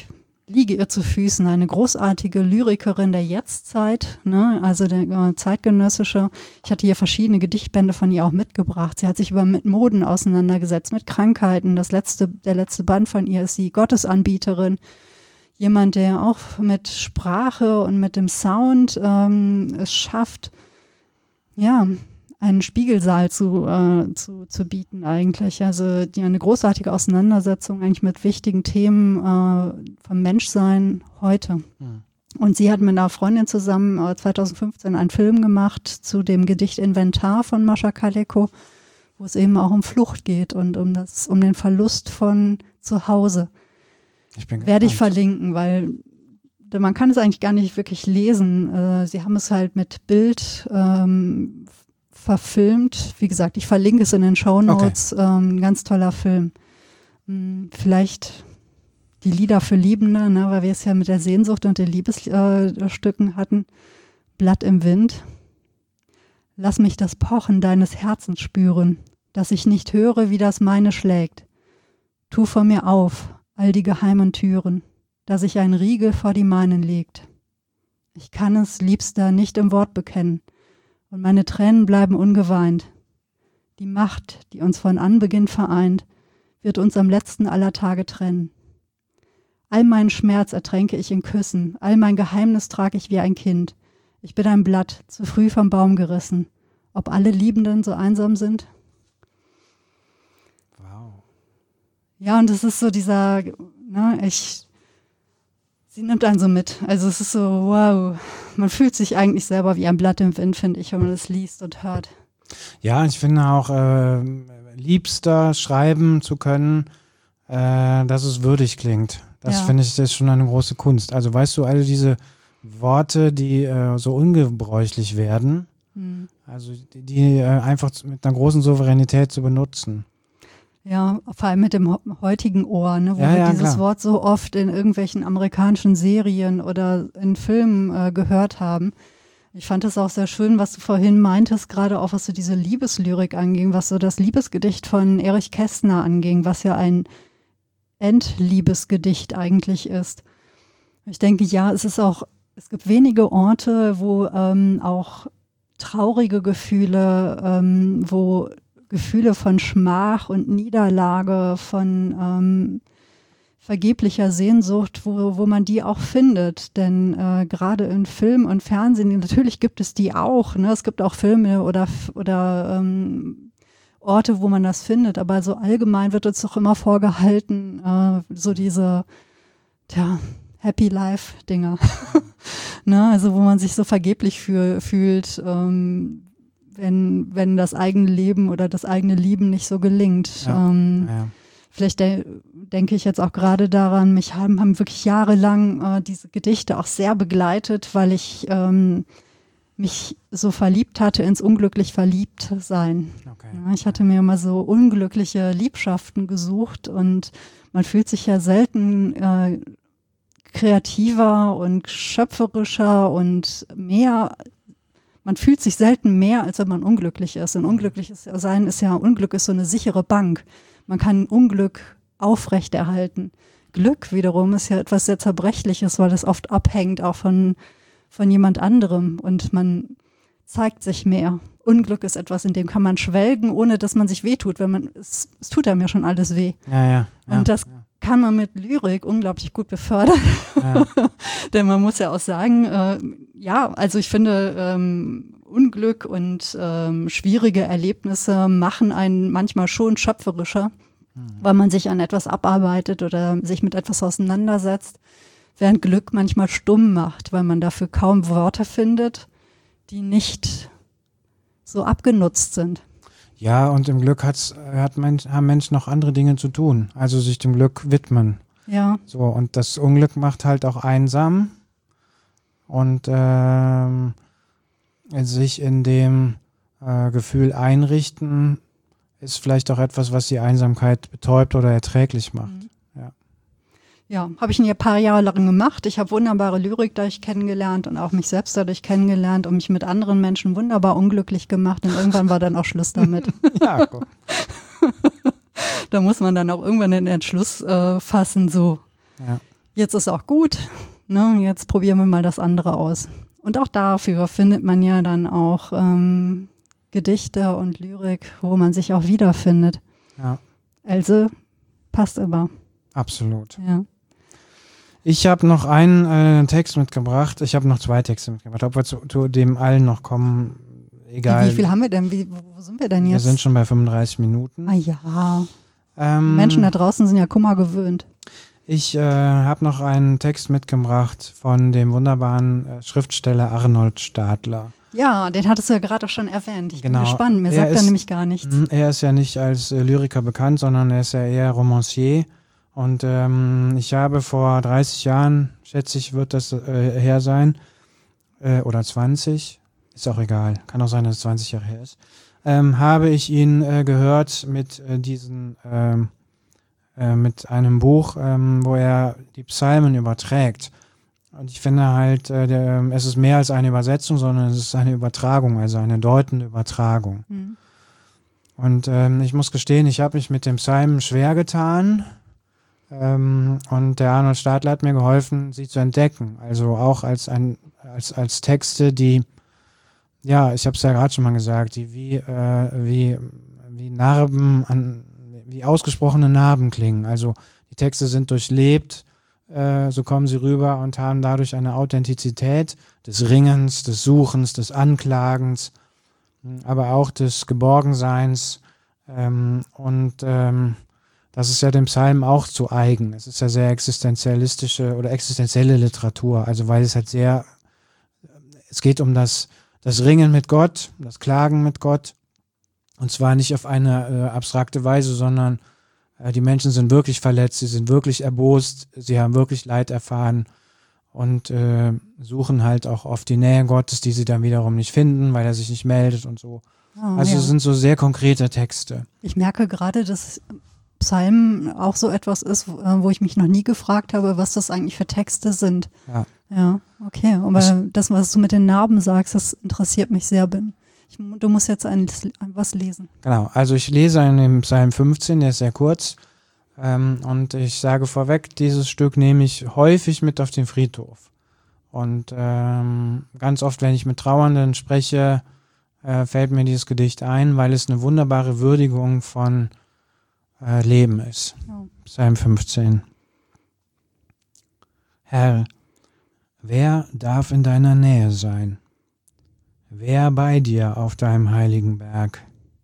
liege ihr zu Füßen, eine großartige Lyrikerin der Jetztzeit, ne? Also der zeitgenössische. Ich hatte hier verschiedene Gedichtbände von ihr auch mitgebracht. Sie hat sich mit Moden auseinandergesetzt, mit Krankheiten. Der letzte Band von ihr ist die Gottesanbieterin. Jemand, der auch mit Sprache und mit dem Sound es schafft, ja, einen Spiegelsaal zu bieten eigentlich. Also die eine großartige Auseinandersetzung eigentlich mit wichtigen Themen vom Menschsein heute. Mhm. Und sie hat mit einer Freundin zusammen 2015 einen Film gemacht zu dem Gedicht Inventar von Mascha Kaleko, wo es eben auch um Flucht geht und um den Verlust von zu Hause. Werde ich verlinken, weil man kann es eigentlich gar nicht wirklich lesen. Sie haben es halt mit Bild verfilmt. Wie gesagt, ich verlinke es in den Shownotes. Okay. Ein ganz toller Film. Vielleicht die Lieder für Liebende, ne, weil wir es ja mit der Sehnsucht und den Liebesstücken hatten. Blatt im Wind. Lass mich das Pochen deines Herzens spüren, dass ich nicht höre, wie das meine schlägt. Tu vor mir auf all die geheimen Türen, dass sich ein Riegel vor die meinen legt. Ich kann es, Liebster, nicht im Wort bekennen, und meine Tränen bleiben ungeweint. Die Macht, die uns von Anbeginn vereint, wird uns am letzten aller Tage trennen. All meinen Schmerz ertränke ich in Küssen, all mein Geheimnis trage ich wie ein Kind. Ich bin ein Blatt, zu früh vom Baum gerissen. Ob alle Liebenden so einsam sind? Wow. Ja, und es ist so dieser, sie nimmt einen so mit. Also es ist so, wow, man fühlt sich eigentlich selber wie ein Blatt im Wind, finde ich, wenn man das liest und hört. Ja, ich finde auch, liebster schreiben zu können, dass es würdig klingt. Das finde ich, das ist schon eine große Kunst. Also weißt du, alle diese Worte, die so ungebräuchlich werden, also die einfach mit einer großen Souveränität zu benutzen. Ja, vor allem mit dem heutigen Ohr, ne, wo wir dieses klar. Wort so oft in irgendwelchen amerikanischen Serien oder in Filmen gehört haben. Ich fand es auch sehr schön, was du vorhin meintest, gerade auch was so diese Liebeslyrik anging, was so das Liebesgedicht von Erich Kästner anging, was ja ein Endliebesgedicht eigentlich ist. Ich denke, ja, es gibt wenige Orte, wo auch traurige Gefühle, wo Gefühle von Schmach und Niederlage, von vergeblicher Sehnsucht, wo man die auch findet. Denn gerade in Film und Fernsehen, natürlich gibt es die auch. Ne? Es gibt auch Filme oder Orte, wo man das findet. Aber so allgemein wird uns doch immer vorgehalten, so diese Happy Life-Dinger. Ne? Also wo man sich so vergeblich fühlt, wenn das eigene Leben oder das eigene Lieben nicht so gelingt. Vielleicht denke ich jetzt auch gerade daran, mich haben wirklich jahrelang diese Gedichte auch sehr begleitet, weil ich mich so verliebt hatte ins unglücklich verliebt sein. Okay. Ja, ich hatte mir immer so unglückliche Liebschaften gesucht und man fühlt sich ja selten kreativer und schöpferischer und mehr. Man fühlt sich selten mehr, als wenn man unglücklich ist. Und unglückliches Sein ist ja, Unglück ist so eine sichere Bank. Man kann Unglück aufrechterhalten. Glück wiederum ist ja etwas sehr Zerbrechliches, weil es oft abhängt auch von jemand anderem und man zeigt sich mehr. Unglück ist etwas, in dem kann man schwelgen, ohne dass man sich wehtut. Es tut einem ja schon alles weh. Und das kann man mit Lyrik unglaublich gut befördern. Ja. Denn man muss ja auch sagen, also ich finde, Unglück und schwierige Erlebnisse machen einen manchmal schon schöpferischer, weil man sich an etwas abarbeitet oder sich mit etwas auseinandersetzt, während Glück manchmal stumm macht, weil man dafür kaum Worte findet, die nicht so abgenutzt sind. Ja, und im Glück haben Menschen noch andere Dinge zu tun, also sich dem Glück widmen. Ja. So, und das Unglück macht halt auch einsam und sich in dem Gefühl einrichten, ist vielleicht auch etwas, was die Einsamkeit betäubt oder erträglich macht. Ja, habe ich ein paar Jahre lang gemacht. Ich habe wunderbare Lyrik dadurch kennengelernt und auch mich selbst dadurch kennengelernt und mich mit anderen Menschen wunderbar unglücklich gemacht. Und irgendwann war dann auch Schluss damit. Ja, gut. Da muss man dann auch irgendwann den Entschluss fassen, so. Ja. jetzt ist auch gut, ne? Jetzt probieren wir mal das andere aus. Und auch dafür findet man ja dann auch Gedichte und Lyrik, wo man sich auch wiederfindet. Ja. Else passt immer. Absolut. Ja. Ich habe noch einen Text mitgebracht. Ich habe noch 2 Texte mitgebracht. Ob wir zu dem allen noch kommen, egal. Wie viel haben wir denn? Wo sind wir denn jetzt? Wir sind schon bei 35 Minuten. Ah ja. Menschen da draußen sind ja Kummer gewöhnt. Ich habe noch einen Text mitgebracht von dem wunderbaren Schriftsteller Arnold Stadler. Ja, den hattest du ja gerade schon erwähnt. Ich bin Genau. gespannt. Mir sagt er nämlich gar nichts. Er ist ja nicht als Lyriker bekannt, sondern er ist ja eher Romancier. Und ich habe vor 30 Jahren, schätze ich, wird das her sein, oder 20, ist auch egal, kann auch sein, dass es 20 Jahre her ist, habe ich ihn gehört mit mit einem Buch, wo er die Psalmen überträgt. Und ich finde halt, es ist mehr als eine Übersetzung, sondern es ist eine Übertragung, also eine deutende Übertragung. Mhm. Und ich muss gestehen, ich habe mich mit dem Psalmen schwer getan. Und der Arnold Stadler hat mir geholfen, sie zu entdecken. Also auch als Texte, die, ja, ich habe es ja gerade schon mal gesagt, die wie Narben wie ausgesprochene Narben klingen. Also die Texte sind durchlebt, so kommen sie rüber und haben dadurch eine Authentizität des Ringens, des Suchens, des Anklagens, aber auch des Geborgenseins. Das ist ja dem Psalm auch zu eigen. Es ist ja sehr existenzialistische oder existenzielle Literatur, also weil es halt es geht um das Ringen mit Gott, das Klagen mit Gott, und zwar nicht auf eine abstrakte Weise, sondern die Menschen sind wirklich verletzt, sie sind wirklich erbost, sie haben wirklich Leid erfahren und suchen halt auch oft die Nähe Gottes, die sie dann wiederum nicht finden, weil er sich nicht meldet und so. Oh, also es sind so sehr konkrete Texte. Ich merke gerade, dass Psalmen auch so etwas ist, wo ich mich noch nie gefragt habe, was das eigentlich für Texte sind. Ja. Ja, okay. Aber das, was du mit den Narben sagst, das interessiert mich sehr. Du musst jetzt was lesen. Genau, also ich lese in dem Psalm 15, der ist sehr kurz. Und ich sage vorweg, dieses Stück nehme ich häufig mit auf den Friedhof. Und ganz oft, wenn ich mit Trauernden spreche, fällt mir dieses Gedicht ein, weil es eine wunderbare Würdigung von Leben ist. Ja. Psalm 15. Herr, wer darf in deiner Nähe sein? Wer bei dir auf deinem heiligen Berg?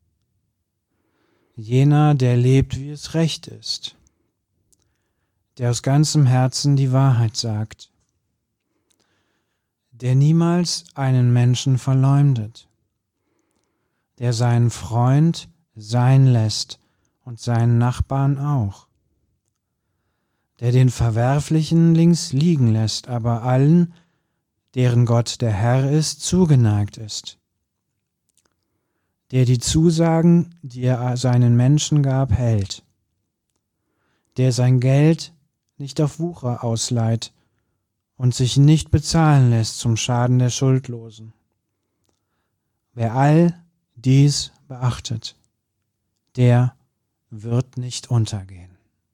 Jener, der lebt, wie es recht ist, der aus ganzem Herzen die Wahrheit sagt, der niemals einen Menschen verleumdet, der seinen Freund sein lässt und seinen Nachbarn auch, der den Verwerflichen links liegen lässt, aber allen, deren Gott der Herr ist, zugeneigt ist, der die Zusagen, die er seinen Menschen gab, hält, der sein Geld nicht auf Wucher ausleiht und sich nicht bezahlen lässt zum Schaden der Schuldlosen. Wer all dies beachtet, der wird nicht untergehen.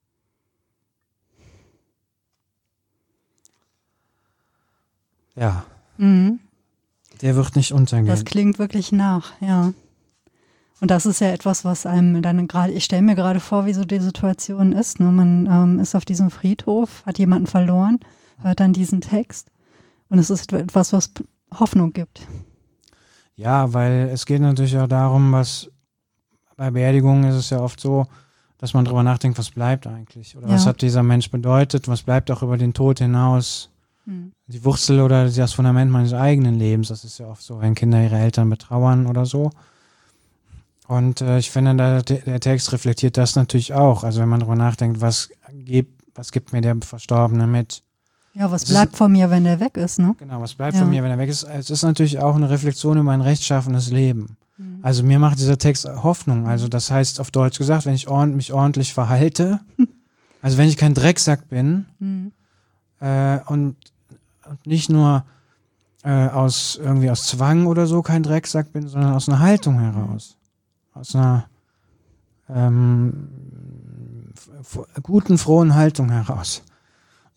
Ja, der wird nicht untergehen. Das klingt wirklich nach, ja. Und das ist ja etwas, was einem dann gerade, ich stelle mir gerade vor, wie so die Situation ist. Ne? Man ist auf diesem Friedhof, hat jemanden verloren, hört dann diesen Text und es ist etwas, was Hoffnung gibt. Ja, weil es geht natürlich auch darum, bei Beerdigungen ist es ja oft so, dass man drüber nachdenkt, was bleibt eigentlich? Oder was hat dieser Mensch bedeutet? Was bleibt auch über den Tod hinaus? Die Wurzel oder das Fundament meines eigenen Lebens, das ist ja oft so, wenn Kinder ihre Eltern betrauern oder so. Und ich finde, der Text reflektiert das natürlich auch. Also wenn man darüber nachdenkt, was gibt mir der Verstorbene mit? Ja, was bleibt von mir, wenn er weg ist, ne? Genau, was bleibt von mir, wenn er weg ist? Es ist natürlich auch eine Reflexion über ein rechtschaffenes Leben. Also mir macht dieser Text Hoffnung. Also das heißt auf Deutsch gesagt, wenn ich mich ordentlich verhalte, also wenn ich kein Drecksack bin und nicht nur aus Zwang oder so kein Drecksack bin, sondern aus einer Haltung heraus. Aus einer guten, frohen Haltung heraus.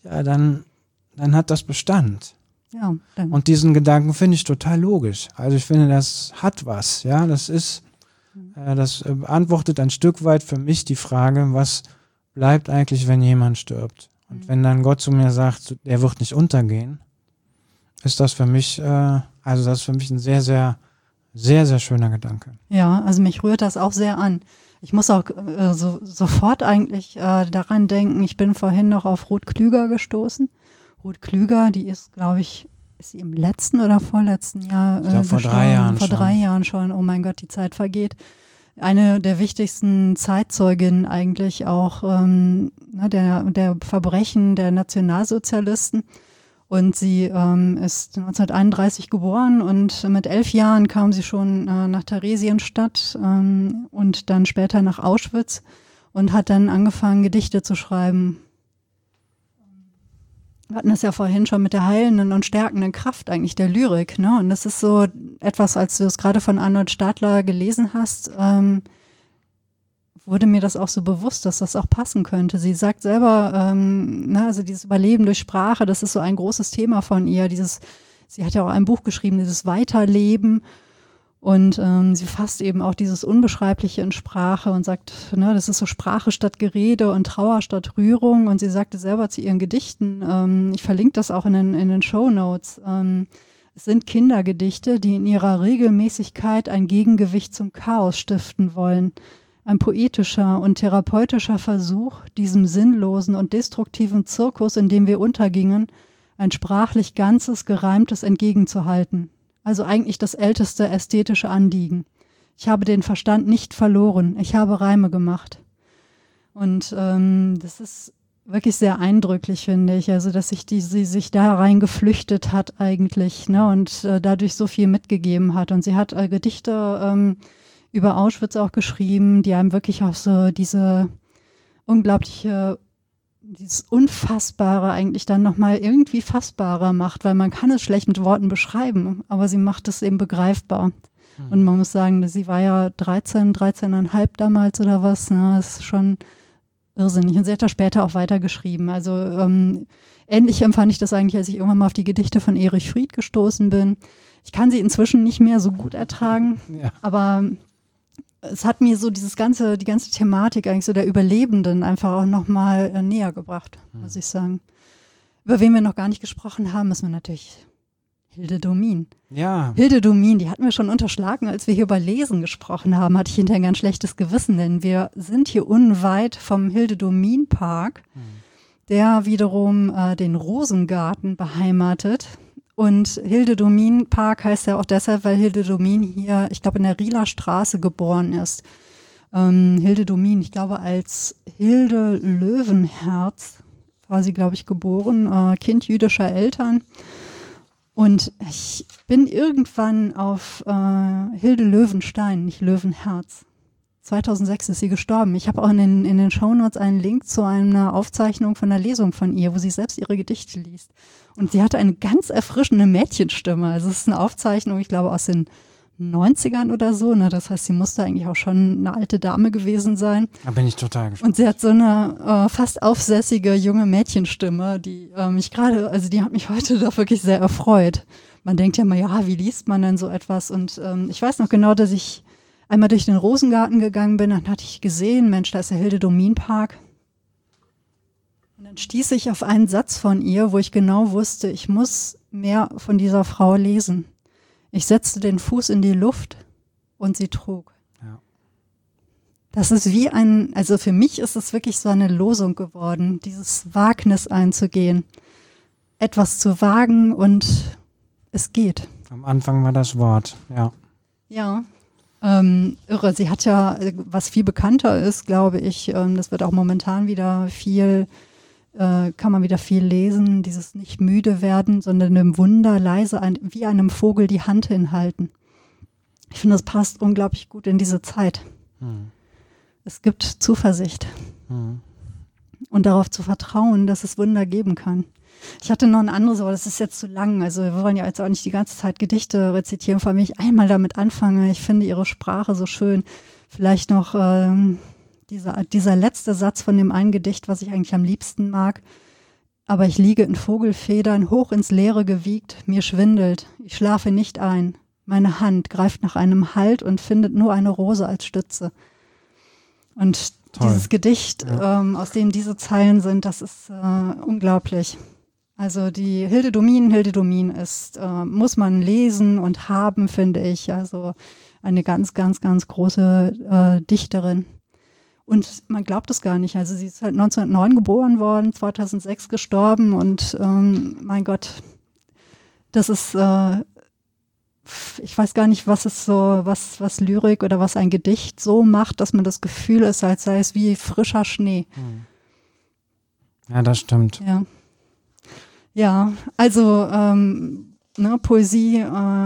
ja, dann hat das Bestand. Ja, dann. Und diesen Gedanken finde ich total logisch. Also ich finde, das hat was. Ja, das beantwortet ein Stück weit für mich die Frage, was bleibt eigentlich, wenn jemand stirbt? Und wenn dann Gott zu mir sagt, der wird nicht untergehen, ist das für mich, das ist für mich ein sehr, sehr, sehr, sehr schöner Gedanke. Ja, also mich rührt das auch sehr an. Ich muss auch sofort eigentlich daran denken, ich bin vorhin noch auf Ruth Klüger gestoßen. Ruth Klüger, die ist, glaube ich, ist sie im letzten oder vorletzten Jahr ich glaub, vor 3 Jahren vor schon. 3 Jahren schon. Oh mein Gott, die Zeit vergeht. Eine der wichtigsten Zeitzeuginnen eigentlich auch der Verbrechen der Nationalsozialisten. Und sie ist 1931 geboren und mit 11 Jahren kam sie schon nach Theresienstadt und dann später nach Auschwitz und hat dann angefangen, Gedichte zu schreiben. Wir hatten es ja vorhin schon mit der heilenden und stärkenden Kraft eigentlich der Lyrik, ne? Und das ist so etwas, als du es gerade von Arnold Stadler gelesen hast, wurde mir das auch so bewusst, dass das auch passen könnte. Sie sagt selber, also dieses Überleben durch Sprache, das ist so ein großes Thema von ihr. Sie hat ja auch ein Buch geschrieben, dieses Weiterleben. Und sie fasst eben auch dieses Unbeschreibliche in Sprache und sagt, das ist so Sprache statt Gerede und Trauer statt Rührung. Und sie sagte selber zu ihren Gedichten, ich verlinke das auch in den Shownotes, es sind Kindergedichte, die in ihrer Regelmäßigkeit ein Gegengewicht zum Chaos stiften wollen. Ein poetischer und therapeutischer Versuch, diesem sinnlosen und destruktiven Zirkus, in dem wir untergingen, ein sprachlich Ganzes, Gereimtes entgegenzuhalten. Also eigentlich das älteste ästhetische Anliegen. Ich habe den Verstand nicht verloren, ich habe Reime gemacht. Und das ist wirklich sehr eindrücklich, finde ich, also dass sie sich da rein geflüchtet hat eigentlich, ne, und dadurch so viel mitgegeben hat. Und sie hat Gedichte über Auschwitz auch geschrieben, die einem wirklich auch so dieses Unfassbare eigentlich dann nochmal irgendwie fassbarer macht, weil man kann es schlecht mit Worten beschreiben, aber sie macht es eben begreifbar. Und man muss sagen, sie war ja 13,5 damals oder was, ne? Das ist schon irrsinnig. Und sie hat da später auch weitergeschrieben. Also ähnlich empfand ich das eigentlich, als ich irgendwann mal auf die Gedichte von Erich Fried gestoßen bin. Ich kann sie inzwischen nicht mehr so gut ertragen, aber es hat mir so die ganze Thematik eigentlich so der Überlebenden einfach auch nochmal näher gebracht, muss ich sagen. Über wen wir noch gar nicht gesprochen haben, müssen wir natürlich Hilde Domin. Ja. Hilde Domin, die hatten wir schon unterschlagen, als wir hier über Lesen gesprochen haben, hatte ich hinterher ein ganz schlechtes Gewissen, denn wir sind hier unweit vom Hilde Domin Park, der wiederum den Rosengarten beheimatet. Und Hilde Domin Park heißt ja auch deshalb, weil Hilde Domin hier, ich glaube, in der Rieler Straße geboren ist. Hilde Domin, ich glaube, als Hilde Löwenherz war sie, glaube ich, geboren, Kind jüdischer Eltern. Und ich bin irgendwann auf Hilde Löwenstein, nicht Löwenherz. 2006 ist sie gestorben. Ich habe auch in den Shownotes einen Link zu einer Aufzeichnung von einer Lesung von ihr, wo sie selbst ihre Gedichte liest. Und sie hatte eine ganz erfrischende Mädchenstimme. Also es ist eine Aufzeichnung, ich glaube, aus den 90ern oder so. Ne? Das heißt, sie musste eigentlich auch schon eine alte Dame gewesen sein. Da bin ich total gespannt. Und sie hat so eine fast aufsässige junge Mädchenstimme, die die hat mich heute doch wirklich sehr erfreut. Man denkt ja mal, ja, wie liest man denn so etwas? Und ich weiß noch genau, dass ich einmal durch den Rosengarten gegangen bin, dann hatte ich gesehen, Mensch, da ist der Hilde Domin Park. Und dann stieß ich auf einen Satz von ihr, wo ich genau wusste, ich muss mehr von dieser Frau lesen. Ich setzte den Fuß in die Luft und sie trug. Ja. Das ist also für mich ist es wirklich so eine Losung geworden, dieses Wagnis einzugehen, etwas zu wagen und es geht. Am Anfang war das Wort, ja. Ja. Irre. Sie hat ja, was viel bekannter ist, glaube ich, das wird auch momentan wieder kann man wieder viel lesen, dieses nicht müde werden, sondern im Wunder leise wie einem Vogel die Hand hinhalten. Ich finde, das passt unglaublich gut in diese Zeit. Es gibt Zuversicht und darauf zu vertrauen, dass es Wunder geben kann. Ich hatte noch ein anderes, aber das ist jetzt zu lang. Also wir wollen ja jetzt auch nicht die ganze Zeit Gedichte rezitieren, vor allem ich einmal damit anfange. Ich finde ihre Sprache so schön. Vielleicht noch dieser letzte Satz von dem einen Gedicht, was ich eigentlich am liebsten mag. Aber ich liege in Vogelfedern, hoch ins Leere gewiegt, mir schwindelt, ich schlafe nicht ein. Meine Hand greift nach einem Halt und findet nur eine Rose als Stütze. Und Toll. Dieses Gedicht, aus dem diese Zeilen sind, das ist unglaublich. Also die Hilde Domin ist, muss man lesen und haben, finde ich. Also eine ganz, ganz, ganz große Dichterin. Und man glaubt es gar nicht. Also sie ist halt 1909 geboren worden, 2006 gestorben und mein Gott, das ist, ich weiß gar nicht, was es so, was Lyrik oder was ein Gedicht so macht, dass man das Gefühl ist, als sei es wie frischer Schnee. Ja, das stimmt. Ja, also Poesie,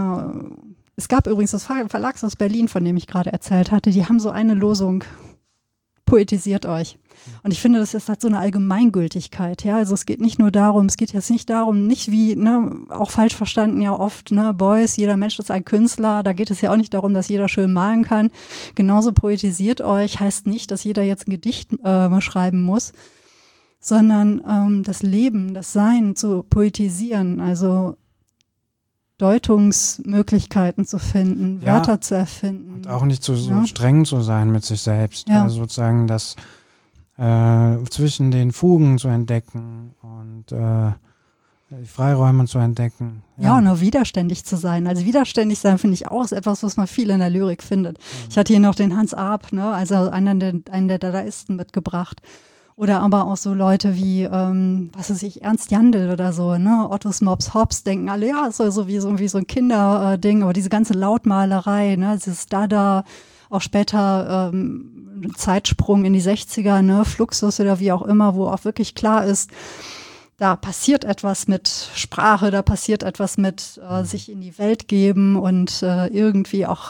es gab übrigens das Verlags aus Berlin, von dem ich gerade erzählt hatte, die haben so eine Losung, poetisiert euch. Und ich finde, das hat so eine Allgemeingültigkeit. Ja, also es geht nicht nur darum, es geht jetzt nicht darum, nicht wie, auch falsch verstanden ja oft, Beuys, jeder Mensch ist ein Künstler. Da geht es ja auch nicht darum, dass jeder schön malen kann. Genauso poetisiert euch heißt nicht, dass jeder jetzt ein Gedicht schreiben muss, sondern das Leben, das Sein zu poetisieren, also Deutungsmöglichkeiten zu finden, Wörter zu erfinden. Und auch nicht so streng zu sein mit sich selbst. Ja. Also sozusagen das zwischen den Fugen zu entdecken und die Freiräume zu entdecken. Ja, und auch widerständig zu sein. Also widerständig sein finde ich auch ist etwas, was man viel in der Lyrik findet. Ich hatte hier noch den Hans Arp, also einen der Dadaisten mitgebracht. Oder aber auch so Leute wie, Ernst Jandl oder so, Ottos Mops Hobbes, denken alle, ja, ist so wie so ein Kinderding, aber diese ganze Lautmalerei, dieses Dada, auch später Zeitsprung in die 60er, Fluxus oder wie auch immer, wo auch wirklich klar ist, da passiert etwas mit Sprache, da passiert etwas mit sich in die Welt geben und irgendwie auch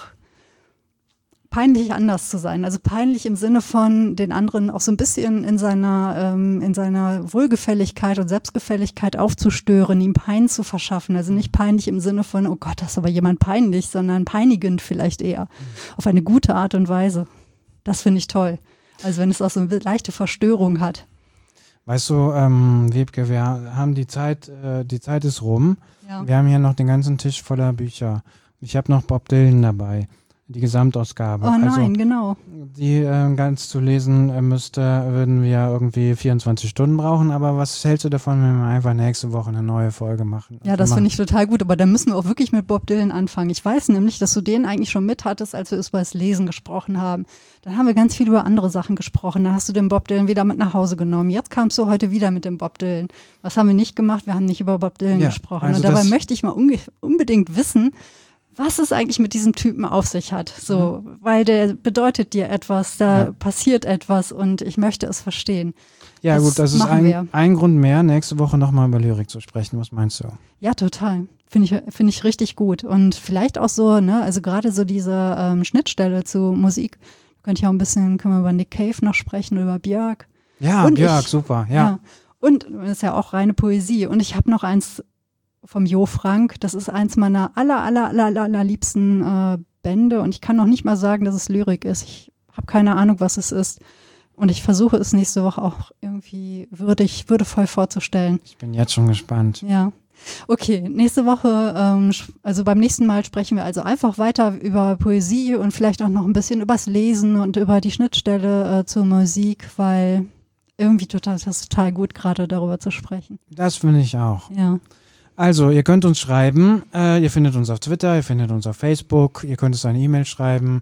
peinlich anders zu sein. Also peinlich im Sinne von den anderen auch so ein bisschen in seiner Wohlgefälligkeit und Selbstgefälligkeit aufzustören, ihm Pein zu verschaffen. Also nicht peinlich im Sinne von, oh Gott, das ist aber jemand peinlich, sondern peinigend vielleicht eher. Auf eine gute Art und Weise. Das finde ich toll. Also wenn es auch so eine leichte Verstörung hat. Weißt du, Wiebke, wir haben die Zeit ist rum. Ja. Wir haben hier noch den ganzen Tisch voller Bücher. Ich habe noch Bob Dylan dabei. Die Gesamtausgabe. Oh nein, genau. Die ganz zu lesen würden wir irgendwie 24 Stunden brauchen, aber was hältst du davon, wenn wir einfach nächste Woche eine neue Folge machen? Ja, das finde ich total gut, aber da müssen wir auch wirklich mit Bob Dylan anfangen. Ich weiß nämlich, dass du den eigentlich schon mit hattest, als wir über das Lesen gesprochen haben. Dann haben wir ganz viel über andere Sachen gesprochen. Dann hast du den Bob Dylan wieder mit nach Hause genommen. Jetzt kamst du heute wieder mit dem Bob Dylan. Was haben wir nicht gemacht? Wir haben nicht über Bob Dylan gesprochen. Also und dabei möchte ich mal unbedingt wissen, was es eigentlich mit diesem Typen auf sich hat. So, weil der bedeutet dir etwas, da passiert etwas und ich möchte es verstehen. Ja, gut, das ist ein Grund mehr, nächste Woche nochmal über Lyrik zu sprechen. Was meinst du? Ja, total. Finde ich richtig gut. Und vielleicht auch so, also gerade so diese Schnittstelle zu Musik. Können wir über Nick Cave noch sprechen, über Björk. Ja, und Björk, super, ja. Und das ist ja auch reine Poesie. Und ich habe noch eins vom Jo Frank. Das ist eins meiner aller liebsten Bände. Und ich kann noch nicht mal sagen, dass es Lyrik ist. Ich habe keine Ahnung, was es ist. Und ich versuche es nächste Woche auch irgendwie würdevoll vorzustellen. Ich bin jetzt schon gespannt. Ja. Okay, nächste Woche, also beim nächsten Mal sprechen wir also einfach weiter über Poesie und vielleicht auch noch ein bisschen übers Lesen und über die Schnittstelle zur Musik, weil irgendwie das ist total gut, gerade darüber zu sprechen. Das finde ich auch. Ja. Also, ihr könnt uns schreiben, ihr findet uns auf Twitter, ihr findet uns auf Facebook, ihr könnt uns eine E-Mail schreiben.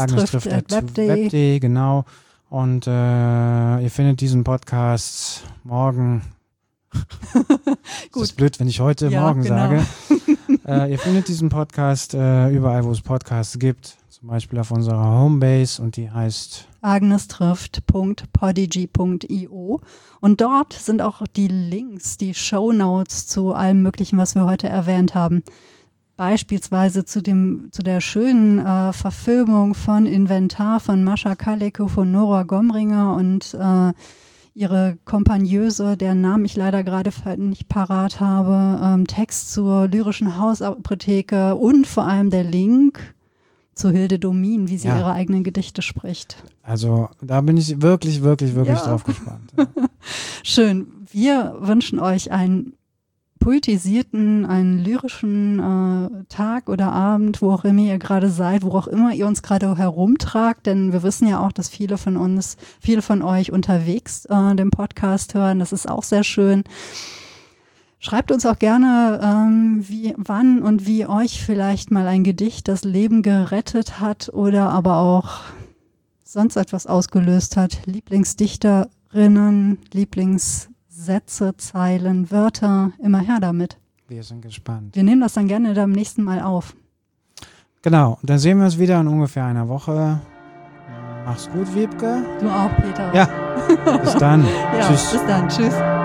agnestrifft@web.de, genau. Und ihr findet diesen Podcast morgen. Gut. Das ist blöd, wenn ich heute morgen sage. Ihr findet diesen Podcast überall, wo es Podcasts gibt. Zum Beispiel auf unserer Homebase und die heißt agnestrifft.podigy.io und dort sind auch die Links, die Shownotes zu allem Möglichen, was wir heute erwähnt haben. Beispielsweise zu der schönen Verfilmung von Inventar von Mascha Kaleko von Nora Gomringer und ihre Kompagnöse, deren Namen ich leider gerade nicht parat habe, Text zur lyrischen Hausapotheke und vor allem der Link zu Hilde Domin, wie sie ihre eigenen Gedichte spricht. Also da bin ich wirklich drauf gespannt. Ja. Schön. Wir wünschen euch einen poetisierten, einen lyrischen Tag oder Abend, wo auch immer ihr gerade seid, wo auch immer ihr uns gerade herumtragt, denn wir wissen ja auch, dass viele von euch unterwegs den Podcast hören. Das ist auch sehr schön. Schreibt uns auch gerne, wann und wie euch vielleicht mal ein Gedicht das Leben gerettet hat oder aber auch sonst etwas ausgelöst hat. Lieblingsdichterinnen, Lieblingssätze, Zeilen, Wörter, immer her damit. Wir sind gespannt. Wir nehmen das dann gerne beim nächsten Mal auf. Genau, dann sehen wir uns wieder in ungefähr einer Woche. Mach's gut, Wiebke. Du auch, Peter. Ja, bis dann. Ja, Tschüss. Bis dann. Tschüss.